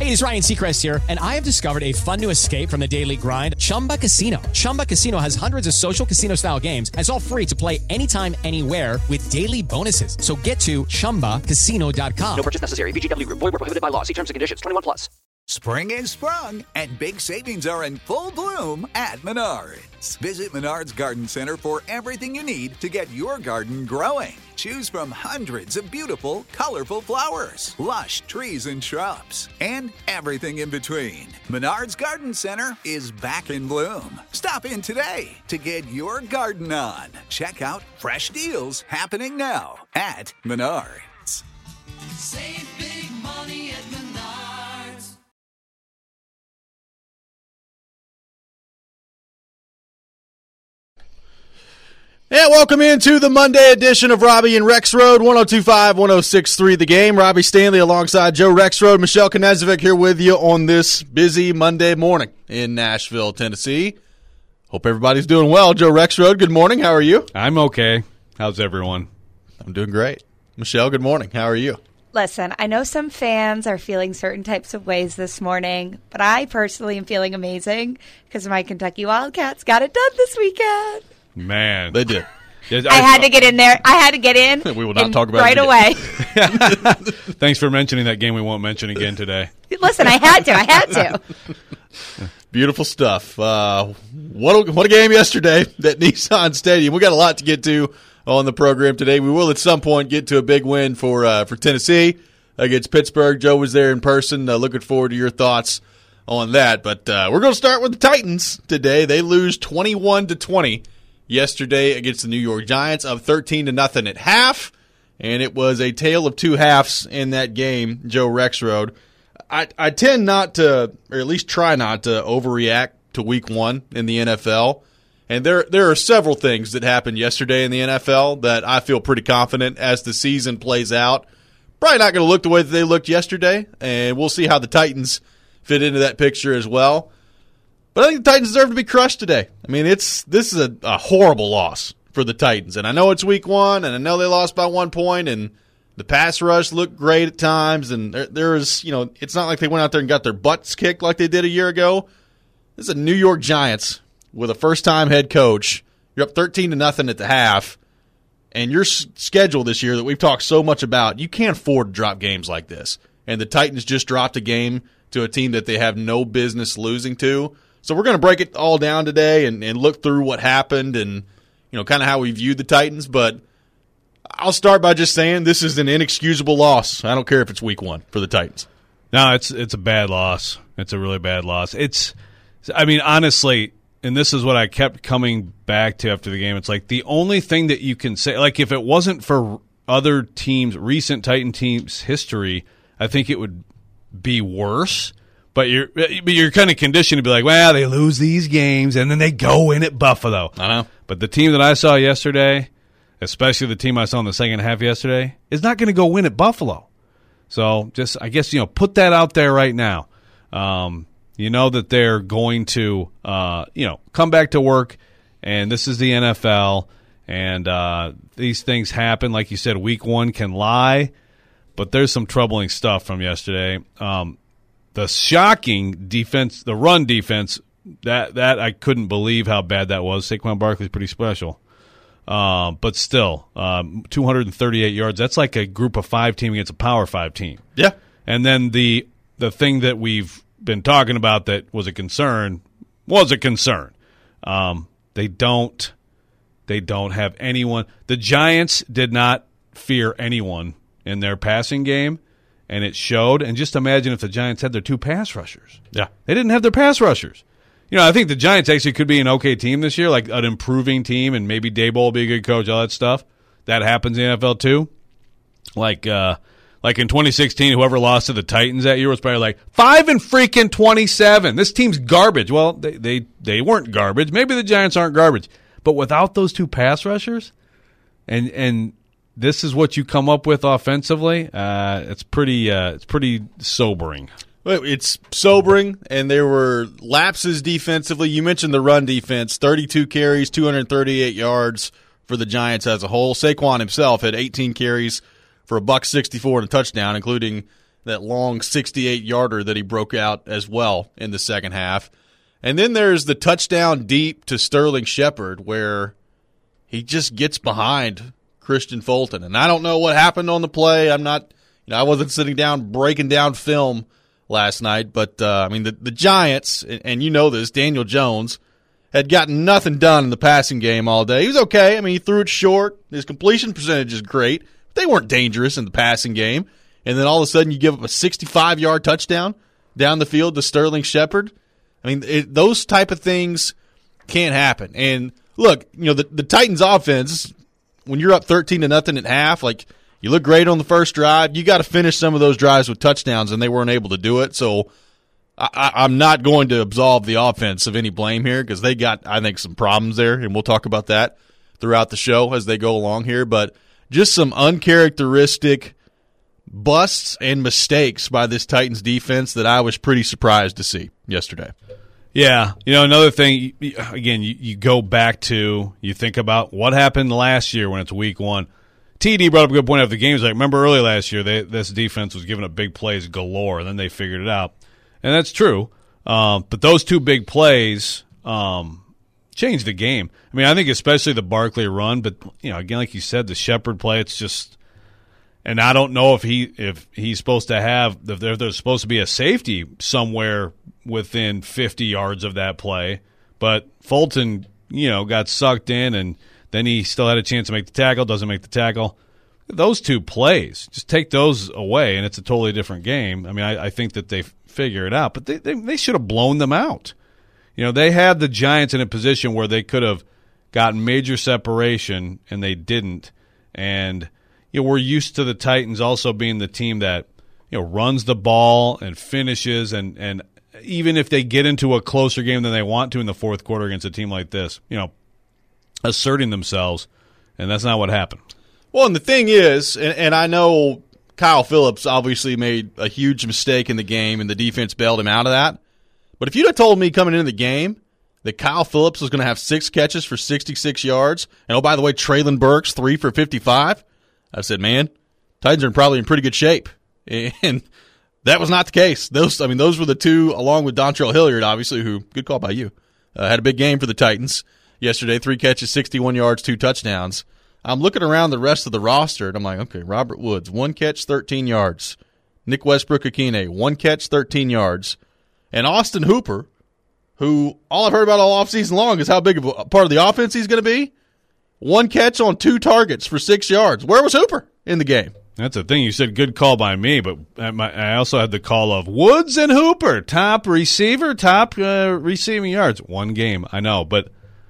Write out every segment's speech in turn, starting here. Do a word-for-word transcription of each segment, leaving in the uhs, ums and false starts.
Hey, it's Ryan Seacrest here, and I have discovered a fun new escape from the daily grind, Chumba Casino. Chumba Casino has hundreds of social casino-style games, and it's all free to play anytime, anywhere with daily bonuses. So get to chumba casino dot com. No purchase necessary. V G W Group. Void where prohibited by law. See terms and conditions. twenty-one plus. Spring is sprung, and big savings are in full bloom at Menards. Visit Menards Garden Center for everything you need to get your garden growing. Choose from hundreds of beautiful, colorful flowers, lush trees and shrubs, and everything in between. Menards Garden Center is back in bloom. Stop in today to get your garden on. Check out fresh deals happening now at Menards. Save big money at Menards. And welcome into the Monday edition of Robbie and Rexroad, one oh two point five, one oh six point three The Game. Robbie Stanley alongside Joe Rexroad, Michelle Knezovic here with you on this busy Monday morning in Nashville, Tennessee. Hope everybody's doing well. Joe Rexroad, good morning. How are you? I'm okay. How's everyone? I'm doing great. Michelle, good morning. How are you? Listen, I know some fans are feeling certain types of ways this morning, but I personally am feeling amazing because my Kentucky Wildcats got it done this weekend. Man. They did. Yes, I, I had to get in there. I had to get in. We will not talk about right it away. Thanks for mentioning that game we won't mention again today. Listen, I had to. I had to. Beautiful stuff. Uh, what, a, what a game yesterday at Nissan Stadium. We got a lot to get to on the program today. We will at some point get to a big win for uh, for Tennessee against Pittsburgh. Joe was there in person. Uh, looking forward to your thoughts on that. But uh, we're going to start with the Titans today. They lose twenty-one to twenty yesterday against the New York Giants, up thirteen to nothing at half, and it was a tale of two halves in that game. Joe Rexroad. I, I tend not to, or at least try not to, overreact to week one in the N F L. And there there are several things that happened yesterday in the N F L that I feel pretty confident as the season plays out. Probably not going to look the way that they looked yesterday, and we'll see how the Titans fit into that picture as well. But I think the Titans deserve to be crushed today. I mean, it's this is a, a horrible loss for the Titans. And I know it's week one, and I know they lost by one point, and the pass rush looked great at times. And there, there was, you know, it's not like they went out there and got their butts kicked like they did a year ago. This is a New York Giants with a first-time head coach. You're up thirteen to nothing at the half, and your s- schedule this year that we've talked so much about, you can't afford to drop games like this. And the Titans just dropped a game to a team that they have no business losing to. So we're going to break it all down today and, and look through what happened and, you know, kind of how we viewed the Titans. But I'll start by just saying this is an inexcusable loss. I don't care if it's week one for the Titans. No, it's it's a bad loss. It's a really bad loss. It's, I mean, honestly, and this is what I kept coming back to after the game. It's like the only thing that you can say, like if it wasn't for other teams, recent Titan teams' history, I think it would be worse. But you're but you're kind of conditioned to be like, well, they lose these games, and then they go in at Buffalo. I know. But the team that I saw yesterday, especially the team I saw in the second half yesterday, is not going to go win at Buffalo. So just, I guess, you know, put that out there right now. Um, you know that they're going to, uh, you know, come back to work, and this is the N F L, and uh, these things happen. Like you said, week one can lie, but there's some troubling stuff from yesterday. Um The shocking defense, the run defense, that that I couldn't believe how bad that was. Saquon Barkley's pretty special. Um, but still, um, two hundred thirty-eight yards. That's like a group of five team against a power five team. Yeah. And then the the thing that we've been talking about that was a concern was a concern. Um, they don't they don't have anyone. The Giants did not fear anyone in their passing game. And it showed. And just imagine if the Giants had their two pass rushers. Yeah. They didn't have their pass rushers. You know, I think the Giants actually could be an okay team this year, like an improving team, and maybe Daboll will be a good coach, all that stuff. That happens in the N F L too. Like uh, like in twenty sixteen, whoever lost to the Titans that year was probably like, five and freaking twenty-seven. This team's garbage. Well, they, they, they weren't garbage. Maybe the Giants aren't garbage. But without those two pass rushers, and and this is what you come up with offensively, uh, it's pretty uh, it's pretty sobering. It's sobering, and there were lapses defensively. You mentioned the run defense, thirty-two carries, two hundred thirty-eight yards for the Giants as a whole. Saquon himself had eighteen carries for a buck sixty-four and a touchdown, including that long sixty-eight yarder that he broke out as well in the second half. And then there's the touchdown deep to Sterling Shepard where he just gets behind Christian Fulton. And I don't know what happened on the play. I'm not, you know, I wasn't sitting down breaking down film last night, but uh, I mean the, the Giants, and, and you know this, Daniel Jones had gotten nothing done in the passing game all day. He was okay. I mean, he threw it short. His completion percentage is great. But they weren't dangerous in the passing game. And then all of a sudden you give up a sixty-five-yard touchdown down the field to Sterling Shepard. I mean, it, those type of things can't happen. And look, you know, the, the Titans offense, when you're up thirteen to nothing at half, like you look great on the first drive, you got to finish some of those drives with touchdowns, and they weren't able to do it. So I, I'm not going to absolve the offense of any blame here because they got, I think, some problems there, and we'll talk about that throughout the show as they go along here. But just some uncharacteristic busts and mistakes by this Titans defense that I was pretty surprised to see yesterday. Yeah. You know, another thing, again, you, you go back to, you think about what happened last year when it's week one. T D brought up a good point after the game. He's like, remember early last year, they, this defense was giving up big plays galore, and then they figured it out. And that's true. Um, but those two big plays um, changed the game. I mean, I think especially the Barkley run, but, you know, again, like you said, the Shepard play, it's just – and I don't know if he if he's supposed to have if there, there's supposed to be a safety somewhere within fifty yards of that play, but Fulton, you know, got sucked in, and then he still had a chance to make the tackle, doesn't make the tackle. Those two plays, just take those away, and it's a totally different game. I mean, I, I think that they figure it out, but they, they they should have blown them out. You know, they had the Giants in a position where they could have gotten major separation, and they didn't, and you know, we're used to the Titans also being the team that, you know, runs the ball and finishes, and, and even if they get into a closer game than they want to in the fourth quarter against a team like this, you know, asserting themselves, and that's not what happened. Well, and the thing is, and, and I know Kyle Phillips obviously made a huge mistake in the game, and the defense bailed him out of that, but if you'd have told me coming into the game that Kyle Phillips was going to have six catches for sixty-six yards, and oh, by the way, Traylon Burks, three for fifty-five, I said, man, Titans are probably in pretty good shape. And that was not the case. Those, I mean, those were the two, along with Dontrell Hilliard, obviously, who, good call by you, uh, had a big game for the Titans yesterday. Three catches, sixty-one yards, two touchdowns. I'm looking around the rest of the roster, and I'm like, okay, Robert Woods, one catch, thirteen yards. Nick Westbrook-Akine, one catch, thirteen yards. And Austin Hooper, who all I've heard about all offseason long is how big of a part of the offense he's going to be. One catch on two targets for six yards. Where was Hooper in the game? That's the thing. You said good call by me, but I also had the call of Woods and Hooper, top receiver, top uh, receiving yards. One game, I know, but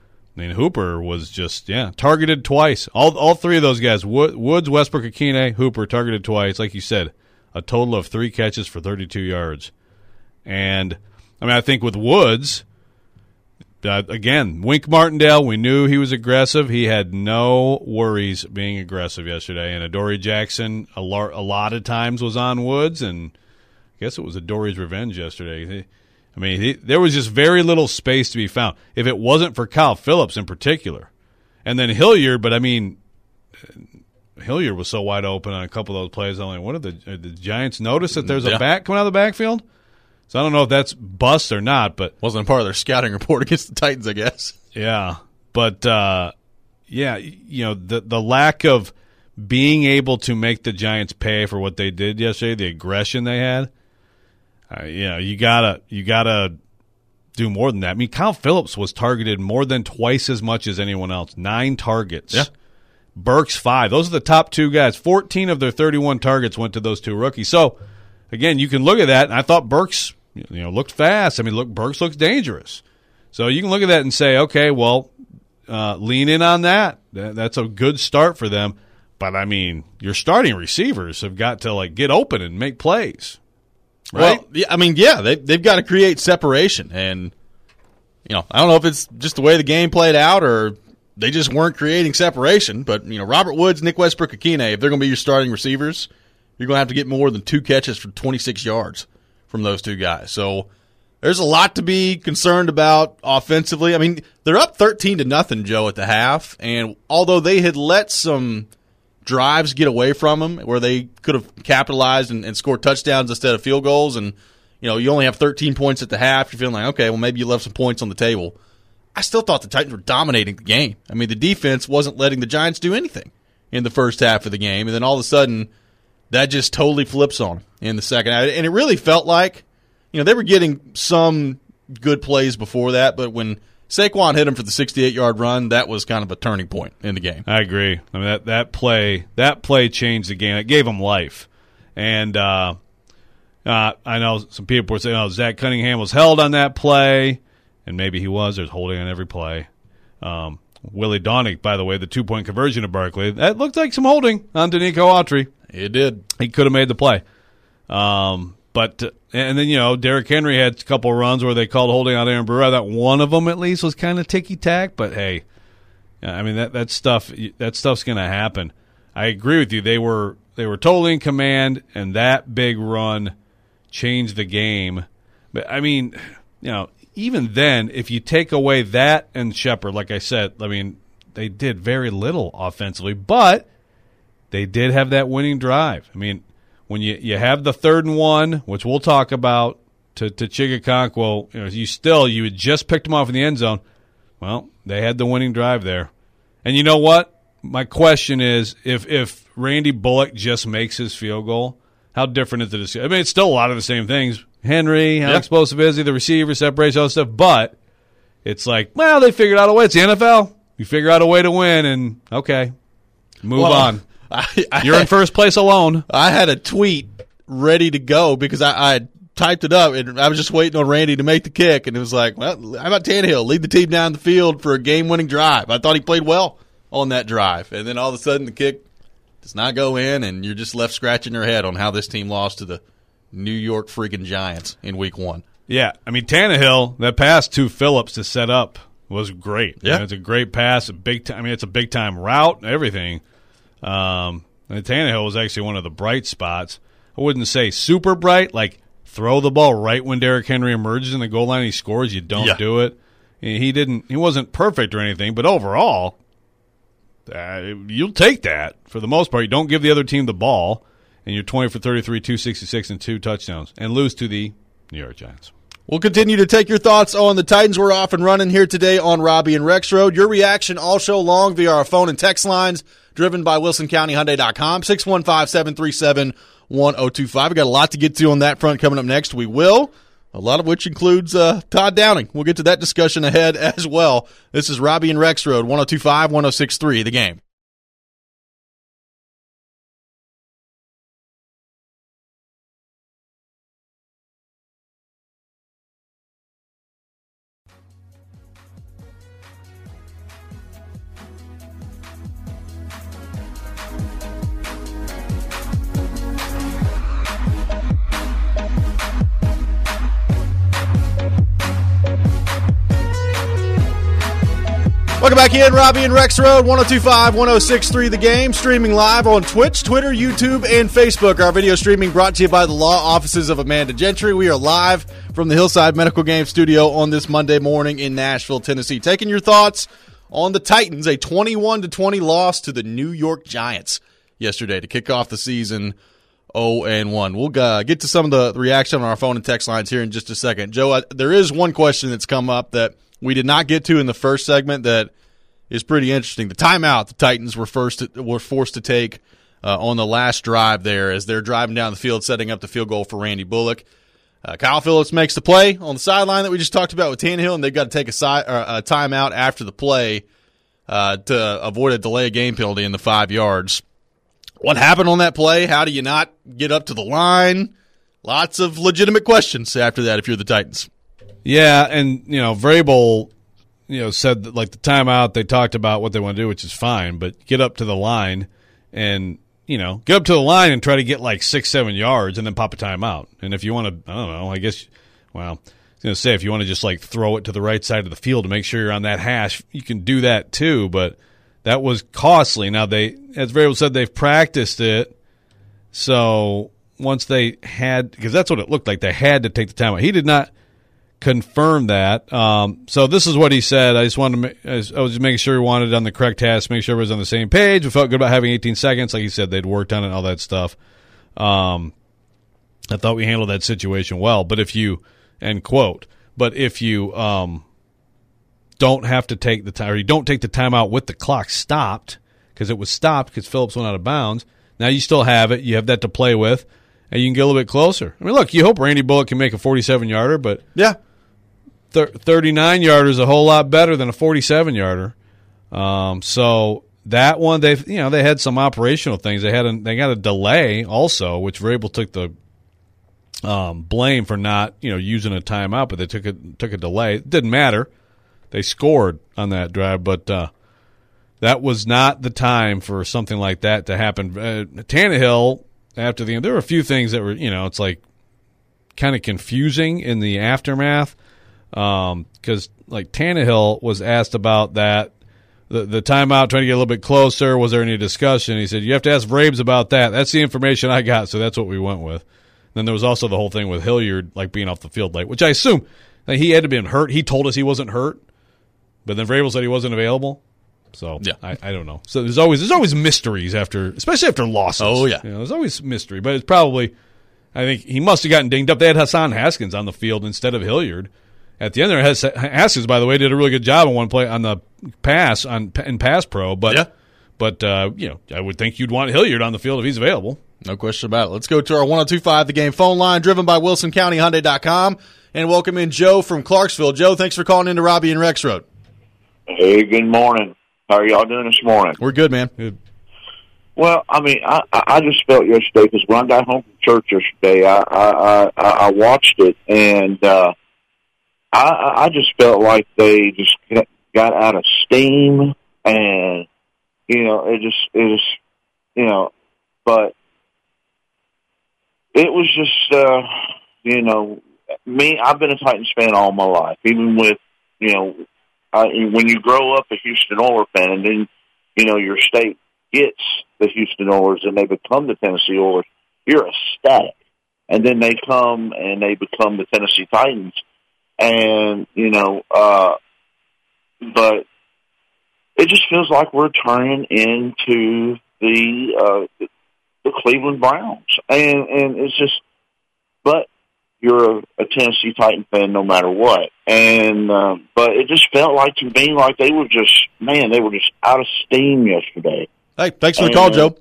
I mean Hooper was just yeah targeted twice. All all three of those guys, Woods, Westbrook-Akine, Hooper, targeted twice. Like you said, a total of three catches for thirty-two yards. And I mean, I think with Woods. Uh, again, Wink Martindale, we knew he was aggressive. He had no worries being aggressive yesterday. And Adoree Jackson, a, lar- a lot of times, was on Woods, and I guess it was Adoree's revenge yesterday. He, I mean, he, there was just very little space to be found. If it wasn't for Kyle Phillips in particular, and then Hilliard, but I mean, Hilliard was so wide open on a couple of those plays. I'm like, what did the, did the Giants notice that there's a yeah. back coming out of the backfield? So I don't know if that's bust or not, but wasn't a part of their scouting report against the Titans, I guess. Yeah, but uh, yeah, you know the the lack of being able to make the Giants pay for what they did yesterday, the aggression they had. Uh, you know, you gotta you gotta do more than that. I mean, Kyle Phillips was targeted more than twice as much as anyone else. Nine targets. Yeah. Burks five. Those are the top two guys. Fourteen of their thirty-one targets went to those two rookies. So again, you can look at that, and I thought Burks. You know, looked fast. I mean, look, Burks looks dangerous. So you can look at that and say, okay, well, uh, lean in on that. that. That's a good start for them. But, I mean, your starting receivers have got to, like, get open and make plays. Right? Well, yeah, I mean, yeah, they, they've got to create separation. And, you know, I don't know if it's just the way the game played out or they just weren't creating separation. But, you know, Robert Woods, Nick Westbrook-Akine, if they're going to be your starting receivers, you're going to have to get more than two catches for twenty-six yards from those two guys. So there's a lot to be concerned about offensively. I mean, they're up thirteen to nothing, Joe, at the half, and although they had let some drives get away from them where they could have capitalized and, and scored touchdowns instead of field goals, and you know you only have thirteen points at the half, you're feeling like, okay, well maybe you left some points on the table. I still thought the Titans were dominating the game. I mean, the defense wasn't letting the Giants do anything in the first half of the game, and then all of a sudden that just totally flips on them in the second half. And it really felt like, you know, they were getting some good plays before that, but when Saquon hit him for the sixty-eight-yard run, that was kind of a turning point in the game. I agree. I mean, that, that play that play changed the game. It gave them life. And uh, uh, I know some people were saying, oh, Zach Cunningham was held on that play, and maybe he was. There's holding on every play. Um, Willie Donick, by the way, the two-point conversion of Barkley, that looked like some holding on Danico Autry. It did. He could have made the play. Um, but uh, and then, you know, Derrick Henry had a couple of runs where they called holding on Aaron Brewer. I thought one of them at least was kind of ticky-tack, but hey, I mean, that, that stuff that stuff's going to happen. I agree with you. They were they were totally in command, and that big run changed the game. But, I mean, you know, even then, if you take away that and Shepard, like I said, I mean, they did very little offensively, but they did have that winning drive. I mean, when you, you have the third and one, which we'll talk about, to, to Chigakonkwo, you know, you still, you had just picked them off in the end zone. Well, they had the winning drive there. And you know what? My question is, if if Randy Bullock just makes his field goal, how different is it? I mean, it's still a lot of the same things. Henry, how yeah. explosive is he? The receiver, separation, all that stuff. But it's like, well, they figured out a way. It's the N F L. You figure out a way to win, and okay, move well, on. I, I You're had, in first place alone. I had a tweet ready to go because I, I had typed it up, and I was just waiting on Randy to make the kick, and it was like, well, how about Tannehill? Lead the team down the field for a game-winning drive. I thought he played well on that drive, and then all of a sudden the kick does not go in, and you're just left scratching your head on how this team lost to the New York freaking Giants in week one. Yeah, I mean, Tannehill, that pass to Phillips to set up was great. Yeah. I mean, it's a great pass, a big time. I mean, it's a big-time route, everything. Um, and Tannehill was actually one of the bright spots. I wouldn't say super bright, like throw the ball right when Derrick Henry emerges in the goal line and he scores, you don't yeah. do it. He didn't. He wasn't perfect or anything, but overall, uh, you'll take that for the most part. You don't give the other team the ball, and you're twenty for thirty-three, two sixty-six, and two touchdowns, and lose to the New York Giants. We'll continue to take your thoughts on the Titans. We're off and running here today on Robbie and Rex Road. Your reaction all show long via our phone and text lines, driven by Wilson County Hyundai dot com, six one five, seven three seven, one oh two five. We've got a lot to get to on that front coming up next. We will, a lot of which includes uh, Todd Downing. We'll get to that discussion ahead as well. This is Robbie and Rex Road, one oh two five, one oh six three, The Game. Welcome back in, Robbie and Rex Road, one oh two five, one oh six three The Game, streaming live on Twitch, Twitter, YouTube, and Facebook. Our video streaming brought to you by the law offices of Amanda Gentry. We are live from the Hillside Medical Game Studio on this Monday morning in Nashville, Tennessee. Taking your thoughts on the Titans, a twenty-one to twenty loss to the New York Giants yesterday to kick off the season oh and one. We'll uh, get to some of the reaction on our phone and text lines here in just a second. Joe, I, there is one question that's come up that we did not get to in the first segment that is pretty interesting. The timeout the Titans were first to, were forced to take uh, on the last drive there as they're driving down the field, setting up the field goal for Randy Bullock. Uh, Kyle Phillips makes the play on the sideline that we just talked about with Tannehill, and they've got to take a, side, uh, a timeout after the play uh, to avoid a delay of game penalty in the five yards. What happened on that play? How do you not get up to the line? Lots of legitimate questions after that if you're the Titans. Yeah, and, you know, Vrabel, you know, said that, like, the timeout, they talked about what they want to do, which is fine, but get up to the line and, you know, get up to the line and try to get, like, six, seven yards and then pop a timeout. And if you want to, I don't know, I guess, well, I was going to say, if you want to just, like, throw it to the right side of the field to make sure you're on that hash, you can do that too, but that was costly. Now, they, as Vrabel said, they've practiced it, so once they had, because that's what it looked like, they had to take the timeout. He did not confirm that. Um, so this is what he said. I just wanted to. Make, I was just making sure we wanted it on the correct task, make sure everyone's on the same page. We felt good about having eighteen seconds, like he said they'd worked on it and all that stuff. Um, I thought we handled that situation well. But if you end quote, but if you um, don't have to take the time, or you don't take the time out with the clock stopped because it was stopped because Phillips went out of bounds. Now you still have it. You have that to play with, and you can get a little bit closer. I mean, look, you hope Randy Bullock can make a forty-seven yarder, but yeah. thirty-nine yarder is a whole lot better than a forty-seven yarder. Um, so that one, they you know they had some operational things. They had a, they got a delay also, which Vrabel took the um, blame for not you know using a timeout, but they took a took a delay. It didn't matter. They scored on that drive, but uh, that was not the time for something like that to happen. Uh, Tannehill after the there were a few things that were you know it's like kind of confusing in the aftermath. Because, um, like, Tannehill was asked about that, the, the timeout, trying to get a little bit closer. Was there any discussion? He said, you have to ask Vrabes about that. That's the information I got, so that's what we went with. And then there was also the whole thing with Hilliard, like, being off the field late, which I assume like, he had to have been hurt. He told us he wasn't hurt, but then Vrabel said he wasn't available. So, yeah. I, I don't know. So there's always there's always mysteries after, especially after losses. Oh, yeah. You know, there's always mystery, but it's probably, I think he must have gotten dinged up. They had Hassan Haskins on the field instead of Hilliard. At the end there, Haskins, by the way, did a really good job on one play on the pass on in pass pro. But, yeah. but uh, you know, I would think you'd want Hilliard on the field if he's available. No question about it. Let's go to our one oh two point five The Game phone line, driven by Wilson County Hyundai dot com, and welcome in Joe from Clarksville. Joe, thanks for calling into Robbie and Rex Road. Hey, good morning. How are y'all doing this morning? We're good, man. Good. Well, I mean, I, I just felt yesterday because when I got home from church yesterday, I I, I, I watched it and. uh I, I just felt like they just got out of steam, and you know, it just, it just, you know, but it was just, uh, you know, me. I've been a Titans fan all my life, even with, you know, I, when you grow up a Houston Oilers fan, and then you know your state gets the Houston Oilers, and they become the Tennessee Oilers, you're ecstatic, and then they come and they become the Tennessee Titans. And, you know, uh, but it just feels like we're turning into the, uh, the Cleveland Browns. And, and it's just, but you're a, a Tennessee Titan fan no matter what. And, uh, but it just felt like to me like they were just, man, they were just out of steam yesterday. Hey, thanks for the and, call, Joe.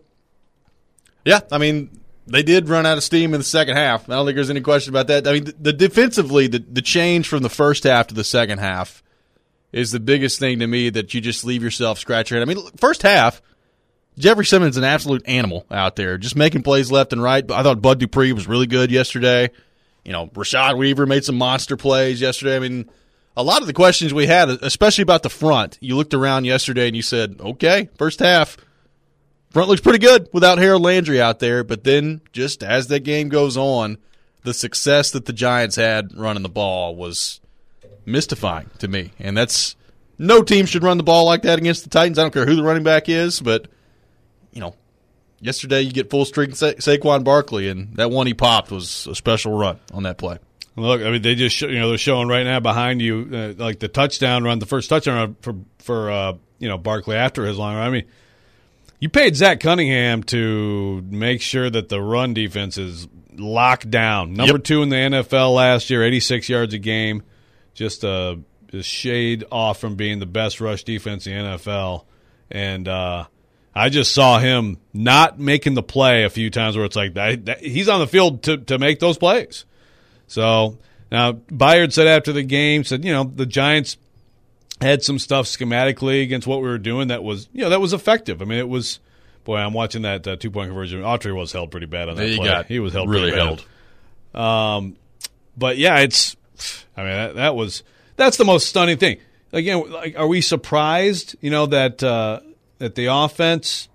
Yeah, I mean, they did run out of steam in the second half. I don't think there's any question about that. I mean, the, the defensively, the, the change from the first half to the second half is the biggest thing to me that you just leave yourself scratching your head. I mean, first half, Jeffrey Simmons is an absolute animal out there, just making plays left and right. I thought Bud Dupree was really good yesterday. You know, Rashad Weaver made some monster plays yesterday. I mean, a lot of the questions we had, especially about the front, you looked around yesterday and you said, okay, first half, front looks pretty good without Harold Landry out there, but then just as that game goes on, the success that the Giants had running the ball was mystifying to me. And that's no team should run the ball like that against the Titans. I don't care who the running back is, but, you know, yesterday you get full string Sa- Saquon Barkley, and that one he popped was a special run on that play. Look, I mean, they just show, you know they're showing right now behind you uh, like the touchdown run, the first touchdown run for for uh, you know Barkley after his long run. I mean. You paid Zach Cunningham to make sure that the run defense is locked down. Number yep. two in the N F L last year, eighty-six yards a game. Just a, a shade off from being the best rush defense in the N F L. And uh, I just saw him not making the play a few times where it's like that, that, he's on the field to, to make those plays. So now Byard said after the game, said, you know, the Giants – had some stuff schematically against what we were doing that was, you know, that was effective. I mean, it was, boy, I'm watching that uh, two-point conversion. Autry was held pretty bad on that there play. Got he was held really pretty held. bad. Um, but, yeah, it's, I mean, that, that was, that's the most stunning thing. Again, like, are we surprised, you know, that uh, that the offense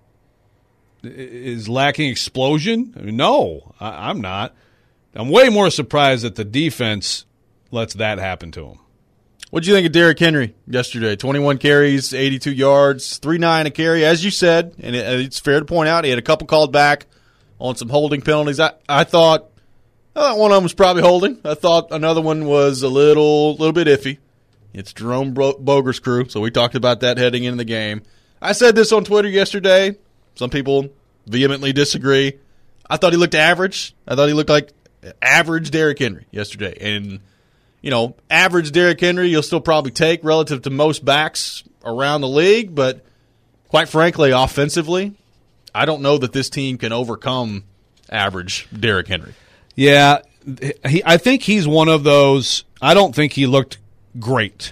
is lacking explosion? I mean, no, I, I'm not. I'm way more surprised that the defense lets that happen to them. What did you think of Derrick Henry yesterday? twenty-one carries, eighty-two yards, three nine a carry, as you said, and it, it's fair to point out he had a couple called back on some holding penalties. I, I thought I thought one of them was probably holding. I thought another one was a little little bit iffy. It's Jerome Boger's crew, so we talked about that heading into the game. I said this on Twitter yesterday. Some people vehemently disagree. I thought he looked average. I thought he looked like average Derrick Henry yesterday. And, you know, average Derrick Henry you'll still probably take relative to most backs around the league, but quite frankly, offensively, I don't know that this team can overcome average Derrick Henry. Yeah, he, I think he's one of those. I don't think he looked great.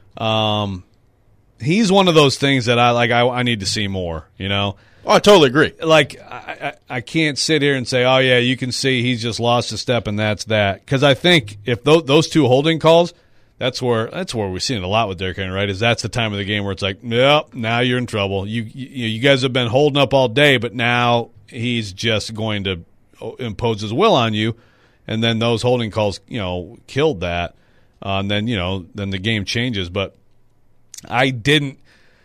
Um, he's one of those things that I like. I, I need to see more. You know. Oh, I totally agree. Like I, I, I can't sit here and say, oh yeah, you can see he's just lost a step and that's that. Because I think if those, those two holding calls, that's where that's where we've seen it a lot with Derrick Henry. Right? Is that's the time of the game where it's like, yep, now you're in trouble. You you, you guys have been holding up all day, but now he's just going to impose his will on you, and then those holding calls, you know, killed that. Uh, and then, you know, then the game changes. But I didn't,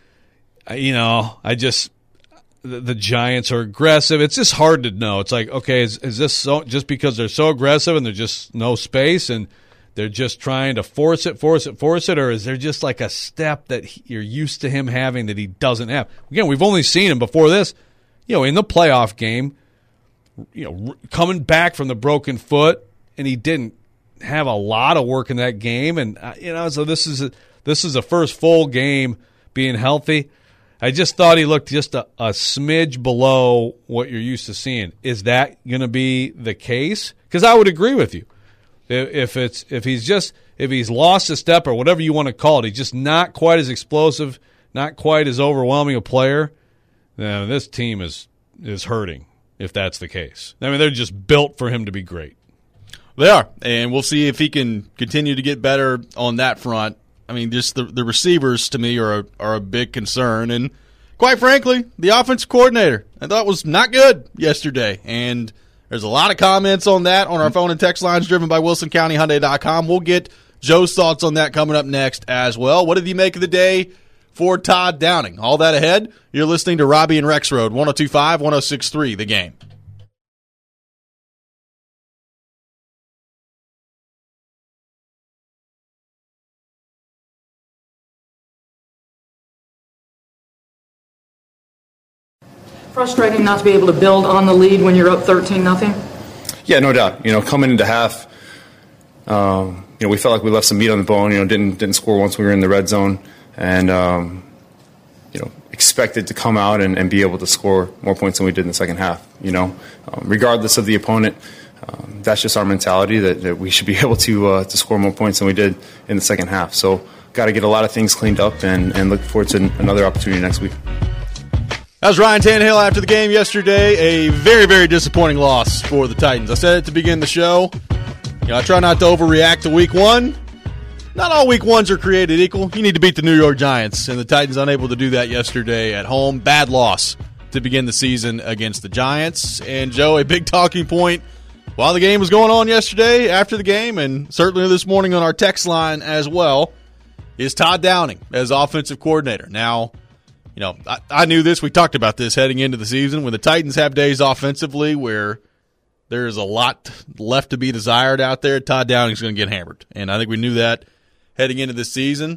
you know, I just, the, the Giants are aggressive. It's just hard to know. It's like, okay, is, is this so, just because they're so aggressive and there's just no space and they're just trying to force it, force it, force it, or is there just like a step that he, you're used to him having that he doesn't have? Again, we've only seen him before this, you know, in the playoff game, you know, coming back from the broken foot, and he didn't have a lot of work in that game. And, uh, you know, so this is a, this is the first full game being healthy. I just thought he looked just a, a smidge below what you're used to seeing. Is that going to be the case? Because I would agree with you. If, if it's if he's just if he's lost a step or whatever you want to call it, he's just not quite as explosive, not quite as overwhelming a player, then this team is is hurting. If that's the case. I mean, they're just built for him to be great. They are, and we'll see if he can continue to get better on that front. I mean, just the the receivers, to me, are a, are a big concern. And quite frankly, the offensive coordinator, I thought was not good yesterday. And there's a lot of comments on that on our phone and text lines driven by Wilson County Hyundai dot com. We'll get Joe's thoughts on that coming up next as well. What did he make of the day for Todd Downing? All that ahead. You're listening to Robbie and Rex Road, one oh two point five, one oh six point three, The Game. Frustrating not to be able to build on the lead when you're up thirteen nothing? Yeah, no doubt. You know, coming into half, um, you know, we felt like we left some meat on the bone. You know, didn't didn't score once we were in the red zone, and um, you know, expected to come out and, and be able to score more points than we did in the second half. You know, um, regardless of the opponent, um, that's just our mentality that, that we should be able to uh, to score more points than we did in the second half. So, got to get a lot of things cleaned up and, and look forward to another opportunity next week. That was Ryan Tannehill after the game yesterday. A very, very disappointing loss for the Titans. I said it to begin the show. You know, I try not to overreact to week one. Not all week ones are created equal. You need to beat the New York Giants, and the Titans unable to do that yesterday at home. Bad loss to begin the season against the Giants. And, Joe, a big talking point while the game was going on yesterday, after the game, and certainly this morning on our text line as well, is Todd Downing as offensive coordinator. Now, you know, I, I knew this. We talked about this heading into the season. When the Titans have days offensively where there's a lot left to be desired out there, Todd Downing's going to get hammered. And I think we knew that heading into the season.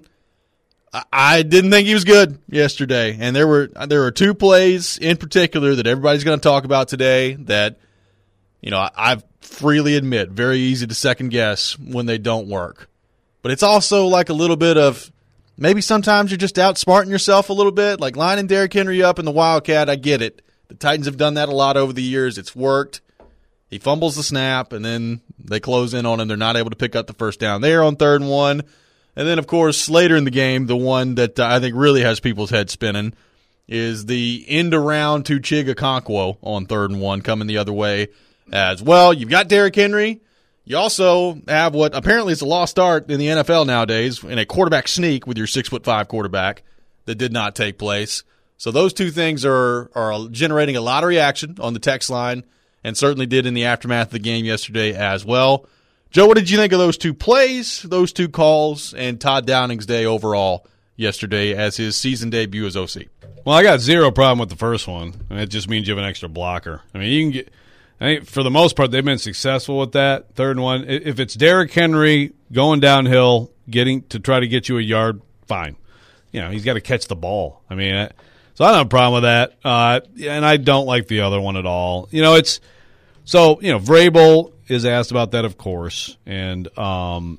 I, I didn't think he was good yesterday. And there were there were two plays in particular that everybody's going to talk about today that, you know, I, I freely admit, very easy to second guess when they don't work. But it's also like a little bit of, maybe sometimes you're just outsmarting yourself a little bit, like lining Derrick Henry up in the Wildcat. I get it. The Titans have done that a lot over the years. It's worked. He fumbles the snap, and then they close in on him. They're not able to pick up the first down there on third and one. And then, of course, later in the game, the one that uh, I think really has people's heads spinning is the end around to Chig Okonkwo on third and one coming the other way as well. You've got Derrick Henry. You also have what apparently is a lost art in the N F L nowadays in a quarterback sneak with your six foot five quarterback that did not take place. So those two things are are generating a lot of reaction on the text line and certainly did in the aftermath of the game yesterday as well. Joe, what did you think of those two plays, those two calls, and Todd Downing's day overall yesterday as his season debut as O C? Well, I got zero problem with the first one, and it just means you have an extra blocker. I mean, you can get I think for the most part, they've been successful with that. Third one, if it's Derrick Henry going downhill, getting to try to get you a yard, fine. You know, he's got to catch the ball. I mean, so I don't have a problem with that. Uh, and I don't like the other one at all. You know, it's so, you know, Vrabel is asked about that, of course. And um,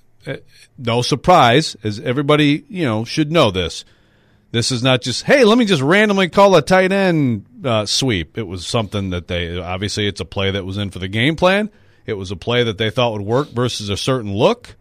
no surprise, as everybody, you know, should know this. This is not just, hey, let me just randomly call a tight end uh, sweep. It was something that they, obviously it's a play that was in for the game plan. It was a play that they thought would work versus a certain look.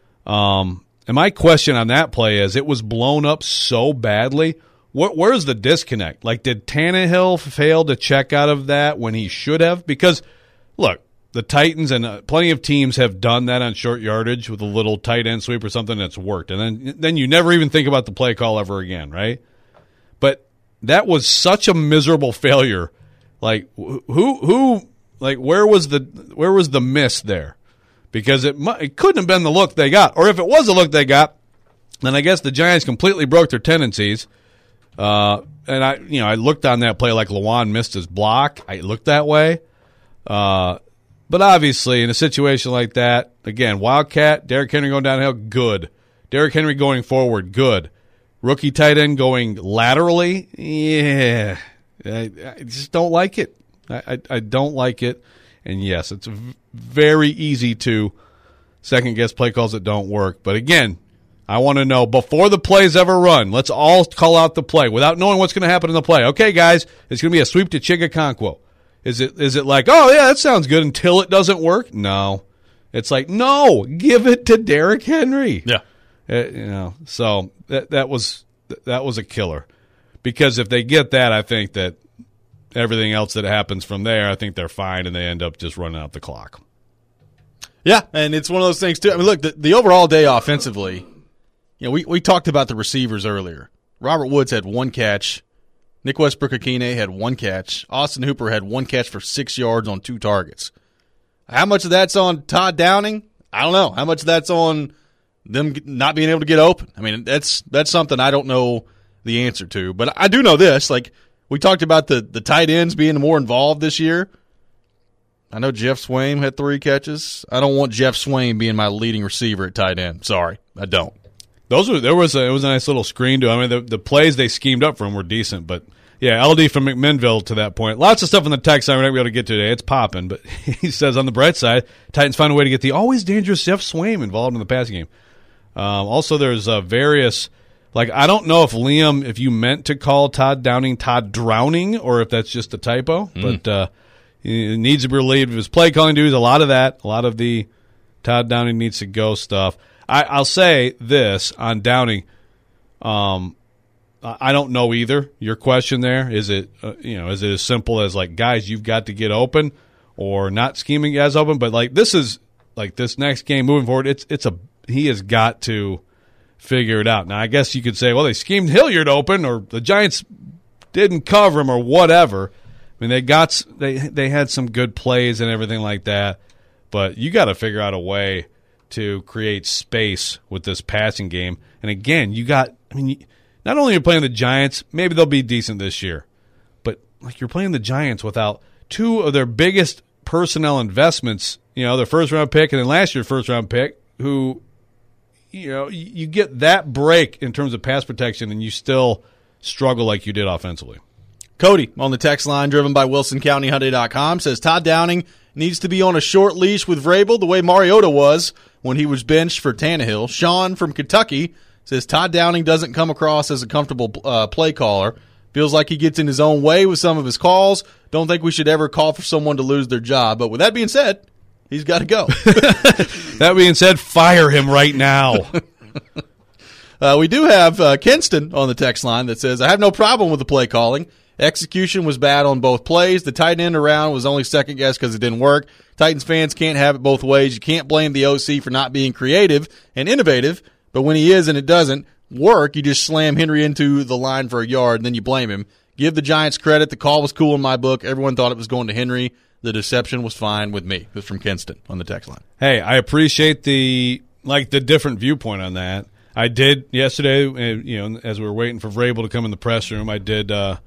Um, and my question on that play is, it was blown up so badly. Where, where's the disconnect? Like, did Tannehill fail to check out of that when he should have? Because, look, the Titans and uh, plenty of teams have done that on short yardage with a little tight end sweep or something that's worked. And then then you never even think about the play call ever again, right? But that was such a miserable failure. Like, who who like where was the where was the miss there? Because it it couldn't have been the look they got. Or if it was the look they got, then I guess the Giants completely broke their tendencies. Uh, and I you know, I looked on that play like Lawan missed his block. I looked that way. Uh But obviously, in a situation like that, again, Wildcat, Derrick Henry going downhill, good. Derrick Henry going forward, good. Rookie tight end going laterally, yeah. I, I just don't like it. I, I, I don't like it. And, yes, it's v- very easy to second-guess play calls that don't work. But, again, I want to know, before the play's ever run, let's all call out the play without knowing what's going to happen in the play. Okay, guys, it's going to be a sweep to Chigakonkwo. Is it is it like, oh, yeah, that sounds good until it doesn't work? No. It's like, no, give it to Derrick Henry. Yeah. Uh, you know, so that that was that was a killer. Because if they get that, I think that everything else that happens from there, I think they're fine, and they end up just running out the clock. Yeah, and it's one of those things, too. I mean, look, the, the overall day offensively, you know, we, we talked about the receivers earlier. Robert Woods had one catch. Nick Westbrook-Akine had one catch. Austin Hooper had one catch for six yards on two targets. How much of that's on Todd Downing? I don't know. How much of that's on them not being able to get open? I mean, that's that's something I don't know the answer to. But I do know this. Like, we talked about the, the tight ends being more involved this year. I know Jeff Swaim had three catches. I don't want Jeff Swaim being my leading receiver at tight end. Sorry, I don't. Those were there was a, it was a nice little screen to. I mean, the, the plays they schemed up for him were decent, but yeah, L D from McMinnville to that point. Lots of stuff in the text I'm not going to be able to get to today. It's popping, but he says on the bright side, Titans found a way to get the always dangerous Jeff Swaim involved in the passing game. Um, also, there's uh, various like I don't know if Liam, if you meant to call Todd Downing Todd Drowning or if that's just a typo, mm. but uh, he needs to be relieved of his play calling duties. A lot of that, a lot of the Todd Downing needs to go stuff. I, I'll say this on Downing. Um, I don't know either. Your question there is it, uh, you know, is it as simple as like, guys, you've got to get open, or not scheming guys open? But like this is like this next game moving forward. It's it's a he has got to figure it out. Now I guess you could say, well, they schemed Hilliard open, or the Giants didn't cover him, or whatever. I mean, they got they they had some good plays and everything like that, but you got to figure out a way to create space with this passing game. And again, you got, I mean, not only are you playing the Giants, maybe they'll be decent this year, but like you're playing the Giants without two of their biggest personnel investments, you know, their first round pick and then last year's first round pick, who, you know, you get that break in terms of pass protection and you still struggle like you did offensively. Cody on the text line, driven by Wilson County Hyundai dot com, says Todd Downing needs to be on a short leash with Vrabel the way Mariota was when he was benched for Tannehill. Sean from Kentucky says Todd Downing doesn't come across as a comfortable uh, play caller. Feels like he gets in his own way with some of his calls. Don't think we should ever call for someone to lose their job. But with that being said, he's got to go. That being said, fire him right now. uh, we do have uh, Kinston on the text line that says, I have no problem with the play calling. Execution was bad on both plays. The tight end around was only second guess because it didn't work. Titans fans can't have it both ways. You can't blame the O C for not being creative and innovative, but when he is and it doesn't work, you just slam Henry into the line for a yard and then you blame him. Give the Giants credit. The call was cool in my book. Everyone thought it was going to Henry. The deception was fine with me. This is from Kinston on the text line. Hey, I appreciate the like the different viewpoint on that. I did yesterday, you know, as we were waiting for Vrabel to come in the press room, I did uh,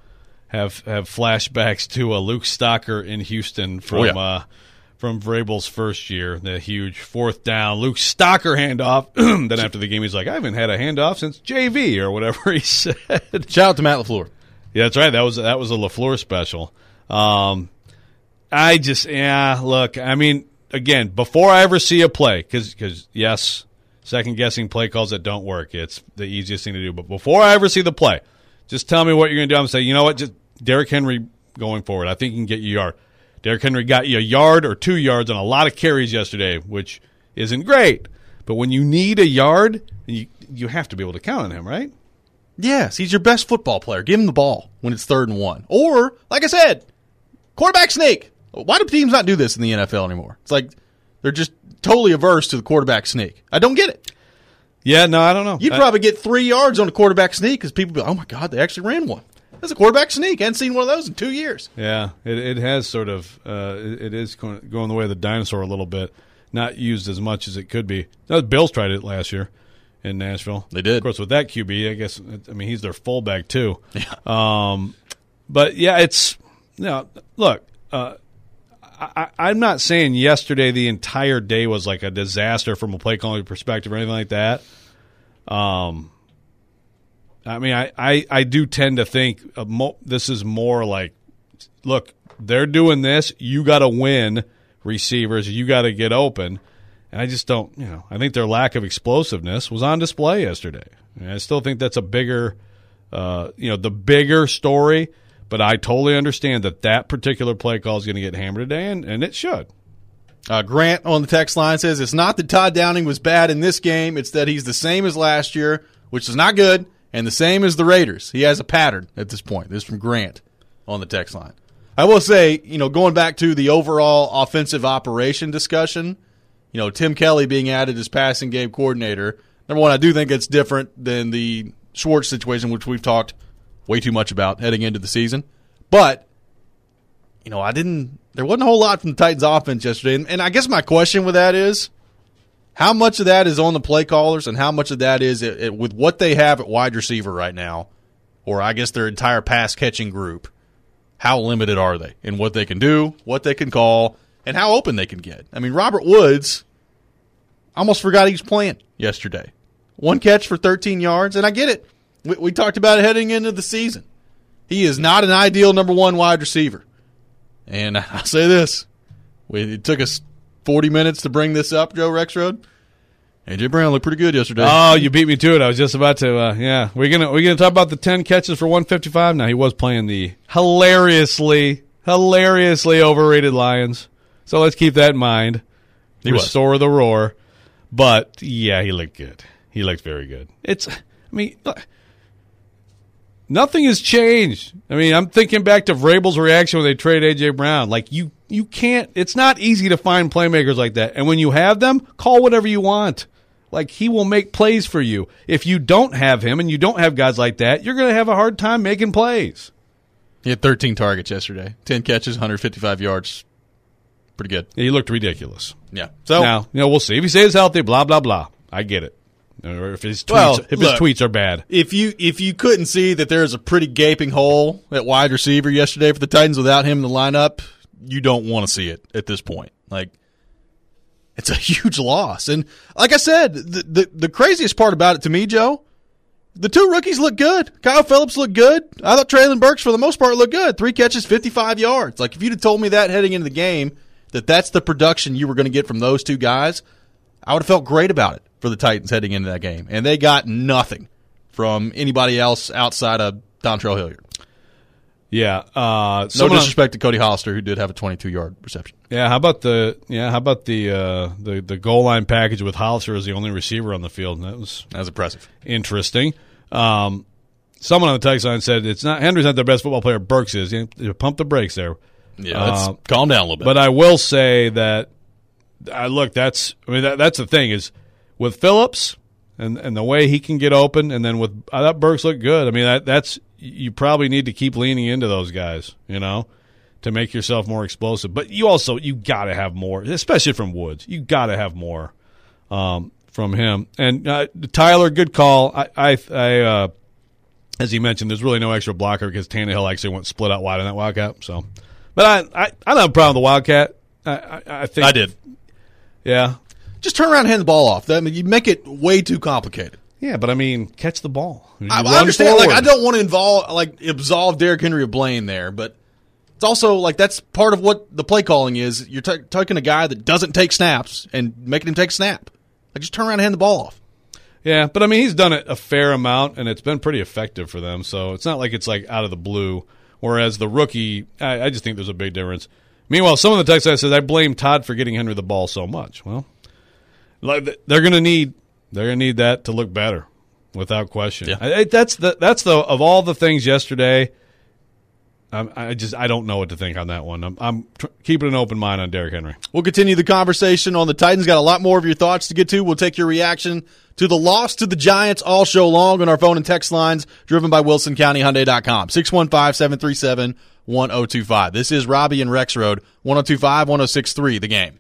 have have flashbacks to uh, Luke Stocker in Houston from oh, yeah. uh, from Vrabel's first year, the huge fourth down Luke Stocker handoff. Then after the game, he's like, I haven't had a handoff since J V or whatever he said. Shout out to Matt LaFleur. Yeah, that's right. That was that was a LaFleur special. Um, I just yeah. Look, I mean, again, before I ever see a play, because because yes, second guessing play calls that don't work. It's the easiest thing to do. But before I ever see the play, just tell me what you're going to do. I'm going to say, you know what, just Derrick Henry going forward. I think he can get you a yard. Derrick Henry got you a yard or two yards on a lot of carries yesterday, which isn't great. But when you need a yard, you you have to be able to count on him, right? Yes, he's your best football player. Give him the ball when it's third and one. Or, like I said, quarterback sneak. Why do teams not do this in the N F L anymore? It's like they're just totally averse to the quarterback sneak. I don't get it. Yeah, no, I don't know. You'd I, probably get three yards on a quarterback sneak because people be like, oh, my God, they actually ran one. That's a quarterback sneak. I hadn't seen one of those in two years. Yeah, it it has sort of uh, it, it is going the way of the dinosaur a little bit. Not used as much as it could be. The Bills tried it last year in Nashville. They did. Of course, with that Q B, I guess, I mean, he's their fullback too. Yeah. Um, but, yeah, it's, you know, look, uh, I, I'm not saying yesterday the entire day was like a disaster from a play calling perspective or anything like that. Um. I mean, I, I, I do tend to think of mo- this is more like, look, they're doing this. You got to win receivers. You got to get open. And I just don't, you know, I think their lack of explosiveness was on display yesterday. And I still think that's a bigger, uh, you know, the bigger story. But I totally understand that that particular play call is going to get hammered today, and, and it should. Uh, Grant on the text line says, it's not that Todd Downing was bad in this game. It's that he's the same as last year, which is not good. And the same as the Raiders. He has a pattern at this point. This is from Grant on the text line. I will say, you know, going back to the overall offensive operation discussion, you know, Tim Kelly being added as passing game coordinator, number one, I do think it's different than the Schwartz situation, which we've talked way too much about heading into the season. But, you know, I didn't – there wasn't a whole lot from the Titans offense yesterday. And, and I guess my question with that is – how much of that is on the play callers and how much of that is it, it, with what they have at wide receiver right now, or I guess their entire pass-catching group, how limited are they in what they can do, what they can call, and how open they can get? I mean, Robert Woods, I almost forgot he was playing yesterday. One catch for thirteen yards, and I get it. We, we talked about it heading into the season. He is not an ideal number one wide receiver. And I'll say this. We, it took us forty minutes to bring this up, Joe Rexroad. A J Brown looked pretty good yesterday. Oh, you beat me to it. I was just about to. Uh, yeah, we're gonna we're gonna talk about the ten catches for one fifty-five. Now he was playing the hilariously, hilariously overrated Lions. So let's keep that in mind. He Restore was. the roar. But yeah, he looked good. He looked very good. It's. I mean, look, nothing has changed. I mean, I'm thinking back to Vrabel's reaction when they traded A J Brown. Like you. You can't – it's not easy to find playmakers like that. And when you have them, call whatever you want. Like, he will make plays for you. If you don't have him and you don't have guys like that, you're going to have a hard time making plays. He had thirteen targets yesterday. ten catches, one hundred fifty-five yards. Pretty good. Yeah, he looked ridiculous. Yeah. So now, you know, we'll see. If he stays healthy, blah, blah, blah. I get it. Or if his tweets, well, if look, his tweets are bad. If you if you couldn't see that there's a pretty gaping hole at wide receiver yesterday for the Titans without him in the lineup – you don't want to see it at this point. Like, it's a huge loss. And like I said, the, the the craziest part about it to me, Joe, the two rookies look good. Kyle Phillips looked good. I thought Traylon Burks, for the most part, looked good. Three catches, fifty-five yards. Like, if you'd have told me that heading into the game, that that's the production you were going to get from those two guys, I would have felt great about it for the Titans heading into that game. And they got nothing from anybody else outside of Dontrell Hilliard. Yeah, uh, no disrespect to Cody Hollister, who did have a twenty-two yard reception. Yeah, how about the yeah? How about the uh, the the goal line package with Hollister as the only receiver on the field? That was that was impressive, interesting. Um, someone on the text line said it's not Henry's not their best football player. Burks is. You know, pump the brakes there. Yeah, let's uh, calm down a little bit. But I will say that I look. That's I mean that, that's the thing is with Phillips and and the way he can get open, and then with I thought Burks looked good. I mean that that's. You probably need to keep leaning into those guys, you know, to make yourself more explosive. But you also you got to have more, especially from Woods. You got to have more um, from him. And uh, Tyler, good call. I I I, uh, as he mentioned, there's really no extra blocker because Tannehill actually went split out wide on that Wildcat. So, but I, I, I don't have a problem with the Wildcat. I, I, I think I did. Yeah, just turn around and hand the ball off. I mean, you make it way too complicated. Yeah, but I mean, catch the ball. I, I understand. Forward. Like, I don't want to involve, like, absolve Derrick Henry of blame there, but it's also like that's part of what the play calling is. You're t- taking a guy that doesn't take snaps and making him take a snap. Like, just turn around and hand the ball off. Yeah, but I mean, he's done it a fair amount, and it's been pretty effective for them. So it's not like it's like out of the blue. Whereas the rookie, I, I just think there's a big difference. Meanwhile, some of the text I says I blame Todd for getting Henry the ball so much. Well, like they're going to need they're going to need that to look better, without question. Yeah. I, that's the that's the of all the things yesterday. I'm, I just I don't know what to think on that one. I'm, I'm tr- keeping an open mind on Derrick Henry. We'll continue the conversation on the Titans. Got a lot more of your thoughts to get to. We'll take your reaction to the loss to the Giants all show long on our phone and text lines, driven by Wilson County Hyundai dot com. six one five, seven three seven, one zero two five. This is Robbie and Rex Road, one oh two five, one oh six three, The Game.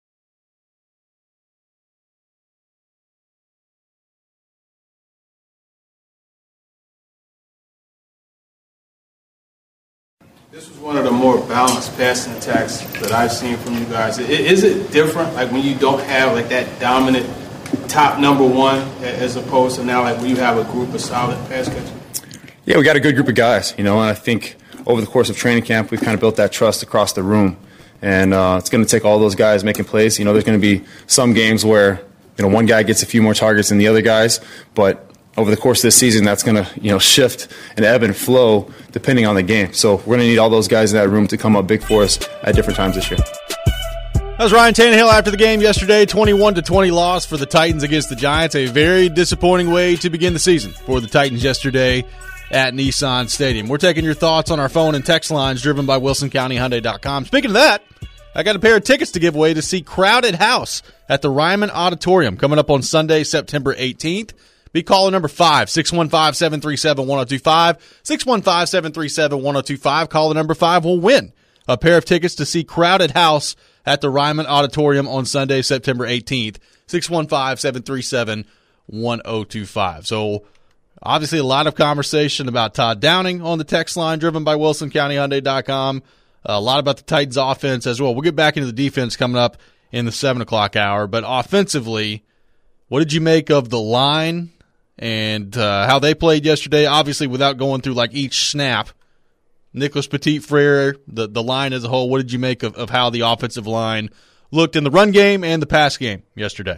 This was one of the more balanced passing attacks that I've seen from you guys. Is it different, like when you don't have like that dominant top number one, as opposed to now like when you have a group of solid pass catchers? Yeah, we got a good group of guys, you know, and I think over the course of training camp, we've kind of built that trust across the room. And uh, it's going to take all those guys making plays. You know, there's going to be some games where, you know, one guy gets a few more targets than the other guys, but over the course of this season, that's going to, you know, shift and ebb and flow depending on the game. So we're going to need all those guys in that room to come up big for us at different times this year. That was Ryan Tannehill after the game yesterday. twenty-one to twenty loss for the Titans against the Giants. A very disappointing way to begin the season for the Titans yesterday at Nissan Stadium. We're taking your thoughts on our phone and text lines, driven by Wilson County Hyundai dot com. Speaking of that, I got a pair of tickets to give away to see Crowded House at the Ryman Auditorium coming up on Sunday, September eighteenth. Be caller number five, six one five, seven three seven, one oh two five, six one five, seven three seven, one oh two five. Caller number five will win a pair of tickets to see Crowded House at the Ryman Auditorium on Sunday, September eighteenth, six one five, seven three seven, one oh two five. So, obviously, a lot of conversation about Todd Downing on the text line, driven by Wilson County Hyundai dot com. A lot about the Titans offense as well. We'll get back into the defense coming up in the seven o'clock hour. But offensively, what did you make of the line and uh, how they played yesterday? Obviously, without going through like each snap, Nicholas Petit-Frere, the, the line as a whole, what did you make of, of how the offensive line looked in the run game and the pass game yesterday?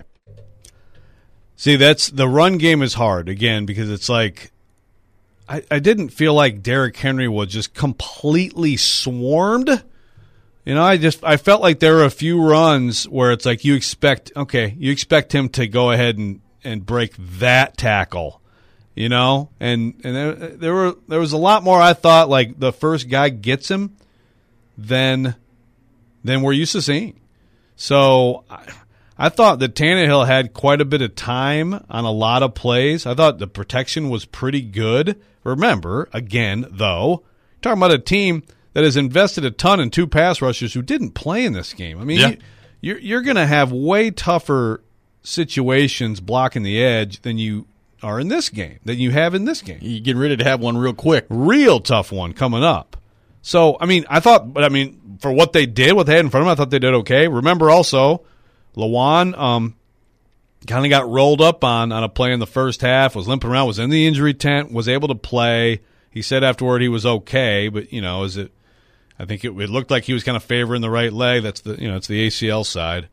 See, that's the run game is hard, again, because it's like I, I didn't feel like Derrick Henry was just completely swarmed. You know, I just I felt like there were a few runs where it's like you expect, okay, you expect him to go ahead and, and break that tackle, you know, and and there, there were there was a lot more. I thought like the first guy gets him than than we're used to seeing. So I, I thought that Tannehill had quite a bit of time on a lot of plays. I thought the protection was pretty good. Remember, again, though, talking about a team that has invested a ton in two pass rushers who didn't play in this game. I mean, yeah. you, you're you're going to have way tougher situations blocking the edge than you are in this game, than you have in this game. You're getting ready to have one real quick. Real tough one coming up. So, I mean, I thought, but I mean, for what they did, what they had in front of them, I thought they did okay. Remember also, Lawan um, kind of got rolled up on on a play in the first half, was limping around, was in the injury tent, was able to play. He said afterward he was okay, but, you know, is it? I think it, it looked like he was kind of favoring the right leg. That's the, you know, it's the A C L side.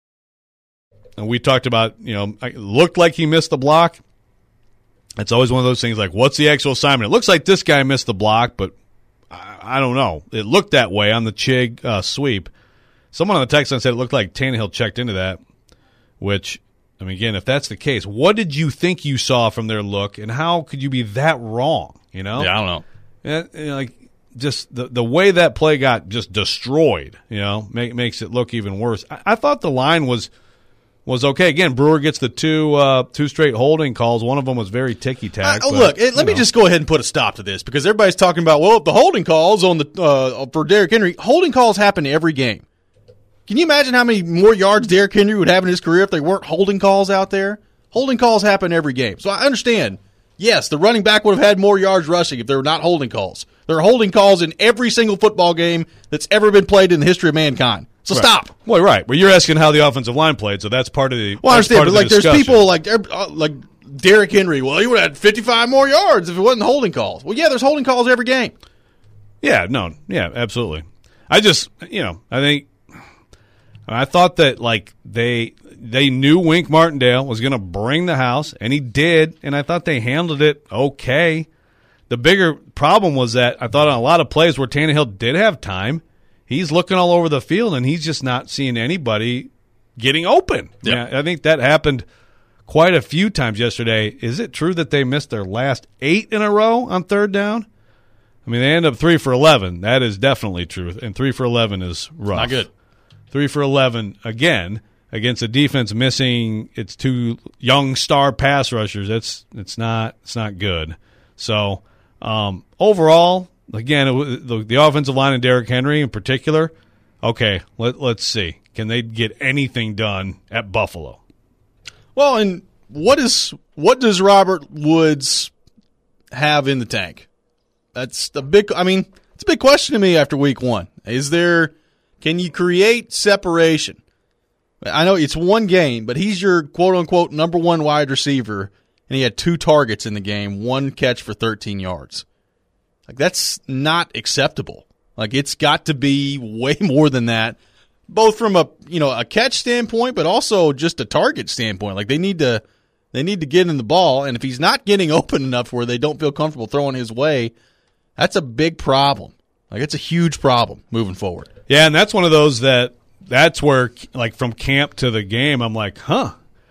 And we talked about, you know, it looked like he missed the block. It's always one of those things like, what's the actual assignment? It looks like this guy missed the block, but I, I don't know. It looked that way on the Chig uh, sweep. Someone on the text line said it looked like Tannehill checked into that, which, I mean, again, if that's the case, what did you think you saw from their look, and how could you be that wrong, you know? Yeah, I don't know. And, you know, like, just the the way that play got just destroyed, you know, make, makes it look even worse. I, I thought the line was was okay. Again, Brewer gets the two uh, two straight holding calls. One of them was very ticky-tack. Uh, look, it, let me know. just go ahead and put a stop to this, because everybody's talking about, well, the holding calls on the uh, for Derrick Henry. Holding calls happen every game. Can you imagine how many more yards Derrick Henry would have in his career if there weren't holding calls out there? Holding calls happen every game. So I understand Yes, the running back would have had more yards rushing if there were not holding calls. There are holding calls in every single football game that's ever been played in the history of mankind. So right. stop. Well, right. Well, you're asking how the offensive line played, so that's part of the. Well, I understand, but the like, discussion. there's people like uh, like Derrick Henry. Well, he would have had fifty-five more yards if it wasn't holding calls. Well, yeah, there's holding calls every game. Yeah, no, yeah, absolutely. I just, you know, I think I thought that like they they knew Wink Martindale was going to bring the house, and he did, and I thought they handled it okay. The bigger problem was that I thought on a lot of plays where Tannehill did have time, he's looking all over the field, and he's just not seeing anybody getting open. Yep. Yeah, I think that happened quite a few times yesterday. Is it true that they missed their last eight in a row on third down? I mean, they end up three for eleven. That is definitely true, and three for eleven is rough. Not good. Three for eleven again against a defense missing its two young star pass rushers. That's it's not it's not good. So um, overall, again, it was, the, the offensive line and Derrick Henry in particular. Okay, let let's see, can they get anything done at Buffalo? Well, and what is what does Robert Woods have in the tank? That's the big. I mean, it's a big question to me after week one. Is there? Can you create separation? I know it's one game, but he's your quote unquote number one wide receiver, and he had two targets in the game, one catch for thirteen yards. Like that's not acceptable. Like it's got to be way more than that, both from a you know a catch standpoint, but also just a target standpoint. Like they need to they need to get in the ball, and if he's not getting open enough where they don't feel comfortable throwing his way, that's a big problem. Like it's a huge problem moving forward. Yeah, and that's one of those that that's where, like, from camp to the game, I'm like, huh,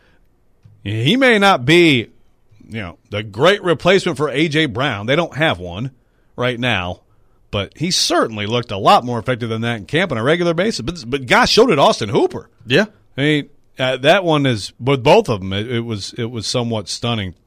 he may not be, you know, the great replacement for A J. Brown. They don't have one right now, but he certainly looked a lot more effective than that in camp on a regular basis. But, but gosh, so did Austin Hooper. Yeah. I mean, uh, that one is, with both of them, it, it was it was somewhat stunning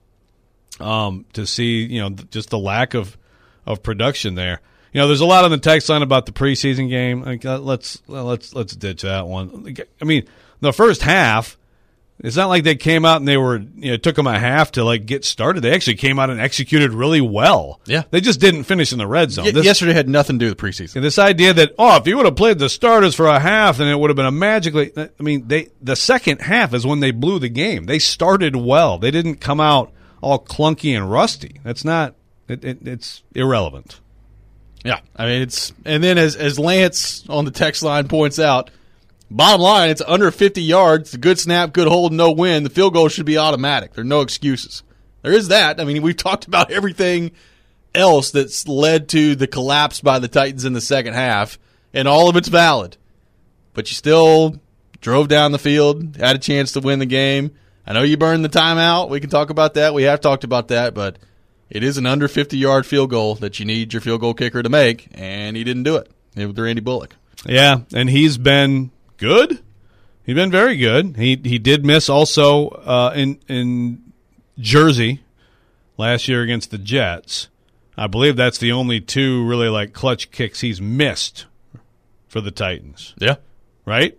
um, to see, you know, just the lack of, of production there. You know, there's a lot on the text line about the preseason game. Like, uh, let's let's let's ditch that one. I mean, the first half, it's not like they came out and they were, you know, it took them a half to like get started. They actually came out and executed really well. Yeah, they just didn't finish in the red zone. Y- this, yesterday had nothing to do with preseason. And this idea that oh, if you would have played the starters for a half, then it would have been a magically. I mean, they the second half is when they blew the game. They started well. They didn't come out all clunky and rusty. That's not. It, it, it's irrelevant. Yeah, I mean it's and then as as Lance on the text line points out, bottom line it's under fifty yards, good snap, good hold, no win. The field goal should be automatic. There are no excuses. There is that. I mean we've talked about everything else that's led to the collapse by the Titans in the second half, and all of it's valid. But you still drove down the field, had a chance to win the game. I know you burned the timeout. We can talk about that. We have talked about that, but it is an under fifty-yard field goal that you need your field goal kicker to make, and he didn't do it with Randy Bullock. Yeah, and he's been good. He's been very good. He he did miss also uh, in in Jersey last year against the Jets. I believe that's the only two really like clutch kicks he's missed for the Titans. Yeah, right.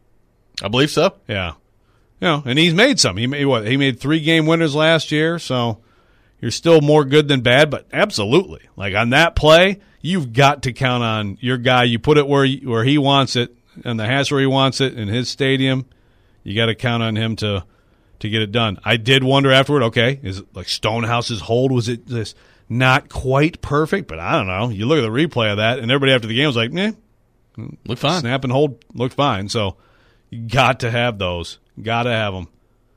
I believe so. Yeah, you know, and he's made some. He made what? He made three game winners last year, so. You're still more good than bad, but absolutely. Like on that play, you've got to count on your guy. You put it where where he wants it, and the hash where he wants it in his stadium. You got to count on him to to get it done. I did wonder afterward, okay, is it like Stonehouse's hold, was it this not quite perfect? But I don't know. You look at the replay of that, and everybody after the game was like, meh. Looked fine. Snap and hold looked fine. So you got to have those. Got to have them.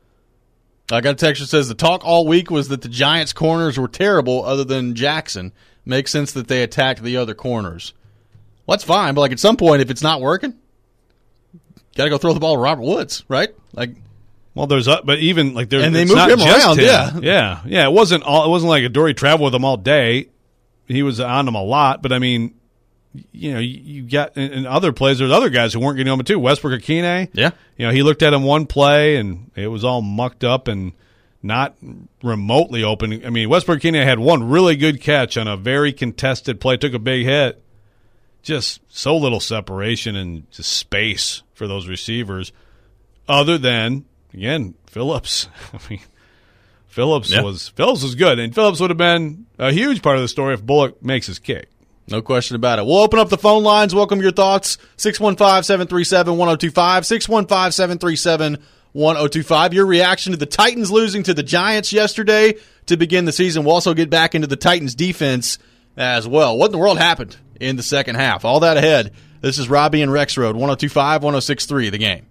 I got a text that says the talk all week was that the Giants' corners were terrible other than Jackson. Makes sense that they attacked the other corners. Well, that's fine, but like at some point, if it's not working, got to go throw the ball to Robert Woods, right? Like, well, there's a, but even like there's and they it's moved not him just around, him. yeah, yeah, yeah. It wasn't all. It wasn't like Adoree traveled with him all day. He was on them a lot, but I mean, you know, you, you got in, in other plays. There's other guys who weren't getting him too. Westbrook-Akine, yeah, you know, he looked at him one play and it was all mucked up and not remotely open. I mean, Westbrook-Akine had one really good catch on a very contested play, took a big hit. Just so little separation and just space for those receivers. Other than, again, Phillips. I mean, Phillips Yeah. was Phillips was good, and Phillips would have been a huge part of the story if Bullock makes his kick. No question about it. We'll open up the phone lines. Welcome your thoughts. six one five, seven three seven, one oh two five, six one five, seven three seven, one oh two five. Your reaction to the Titans losing to the Giants yesterday to begin the season. We'll also get back into the Titans defense as well. What in the world happened in the second half? All that ahead. This is Robbie and Rex Road, one oh two five, one oh six three, The Game.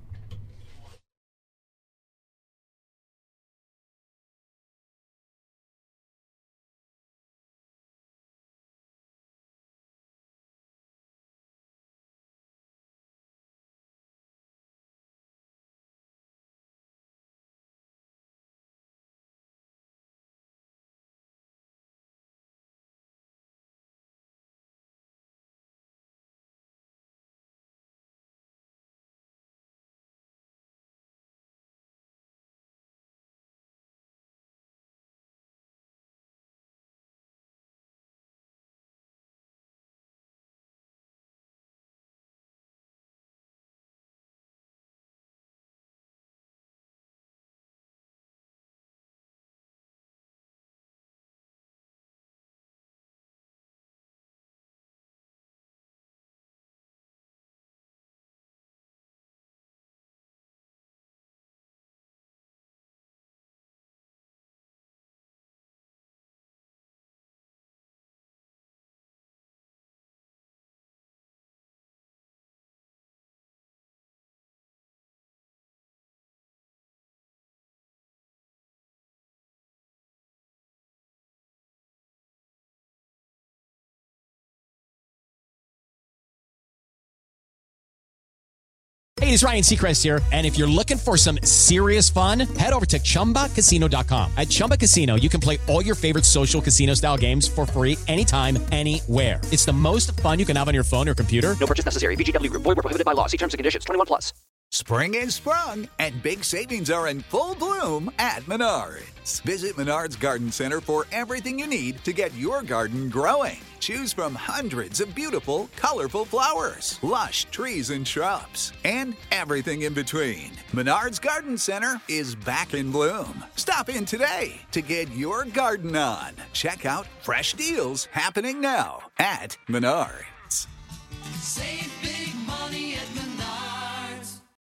Hey, it's Ryan Seacrest here, and if you're looking for some serious fun, head over to Chumba Casino dot com. At Chumba Casino, you can play all your favorite social casino-style games for free anytime, anywhere. It's the most fun you can have on your phone or computer. No purchase necessary. V G W Group. Void where prohibited by law. See terms and conditions. twenty-one plus. Spring is sprung, and big savings are in full bloom at Menards. Visit Menards Garden Center for everything you need to get your garden growing. Choose from hundreds of beautiful, colorful flowers, lush trees and shrubs, and everything in between. Menards Garden Center is back in bloom. Stop in today to get your garden on. Check out fresh deals happening now at Menards. Save